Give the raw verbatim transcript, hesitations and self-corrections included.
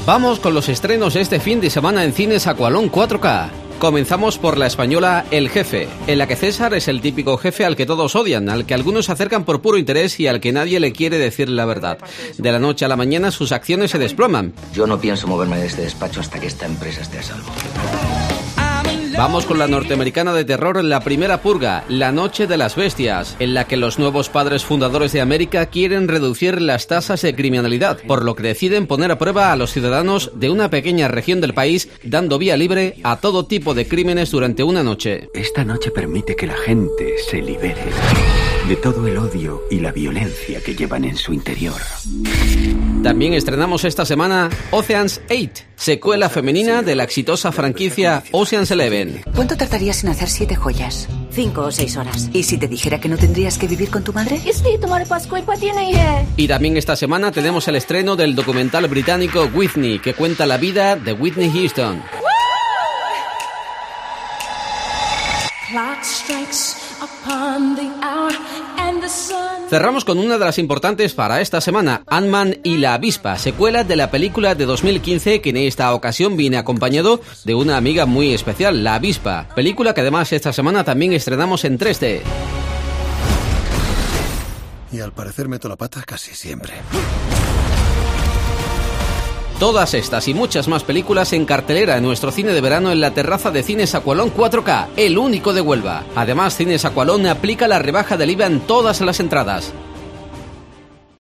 Vamos con los estrenos este fin de semana en Cines Aqualón cuatro K. Comenzamos por la española El Jefe, en la que César es el típico jefe al que todos odian, al que algunos se acercan por puro interés y al que nadie le quiere decir la verdad. De la noche a la mañana sus acciones se desploman. Yo no pienso moverme de este despacho hasta que esta empresa esté a salvo. Vamos con la norteamericana de terror La Primera Purga, La Noche de las Bestias, en la que los nuevos padres fundadores de América quieren reducir las tasas de criminalidad, por lo que deciden poner a prueba a los ciudadanos de una pequeña región del país, dando vía libre a todo tipo de crímenes durante una noche. Esta noche permite que la gente se libere de todo el odio y la violencia que llevan en su interior. También estrenamos esta semana Ocean's Eight, secuela femenina de la exitosa franquicia Ocean's Eleven. ¿Cuánto tardarías en hacer siete joyas? Cinco o seis horas. ¿Y si te dijera que no tendrías que vivir con tu madre? Y también esta semana tenemos el estreno del documental británico Whitney, que cuenta la vida de Whitney Houston. Cerramos con una de las importantes para esta semana, Ant-Man y la avispa, secuela de la película de dos mil quince que en esta ocasión viene acompañado de una amiga muy especial, la avispa, película que además esta semana también estrenamos en tres D. Y al parecer meto la pata casi siempre. Todas estas y muchas más películas en cartelera en nuestro cine de verano en la terraza de Cines Aqualón cuatro K, el único de Huelva. Además, Cines Aqualón aplica la rebaja del I V A en todas las entradas.